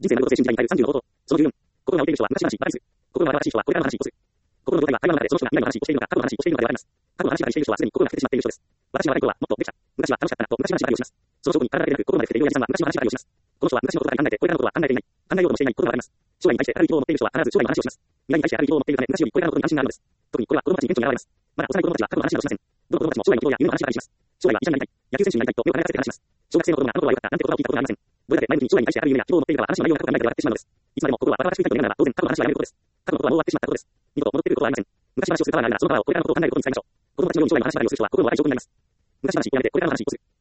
人生のこと精神時代に耐える30のこと。その14。心が置いている人は昔話、バランス。心が新しい人はこれからの話を起こす。心の状態は会話の中でその人が未来の話をしているのか、過去の話をしているのかであります。過去の話ばかりしている人はすでに心が減ってしまっている人です。私の若い頃はもっとできた。昔は楽しかったなと昔話ばかりをします。その証拠に体だけでなく心まで増えているおじさんは昔の話ばかりをします。この人は昔のことばかり考えて、これからのことは考えていない。考えようともしていないことがわかります。将来に対してある希望を持っている人は必ず将来の話をします。未来に対してある希望を持っているため、昔よりこれからのことに関心があるのです。特にこれは子供たちに顕著に現れます。まだ幼い子供たちは過去の話などしません。どの子供たちも将来のことや夢の話ばかりします。将来は医者になりたい、野球選手になりたいと目を輝かせて話します。小学生の子供があの頃は良かったなんて言葉を聞いたことがありません。どれだけ前向きに将来に対してある夢や希望を持っているかは話の内容が過去の内容で分かってしまうのです。いつまでも心はバカバカしくいたいと願うなら当然過去の話はやめることです。過去のことはもう終わってしまったことです。二度と戻ってくることはありません。昔話をする川があるならその川をこれからのことを考えることに使いましょう。子供たちのように将来の話ばかりをする人は心の荒い状況になります。昔話をやめてこれからの話をする。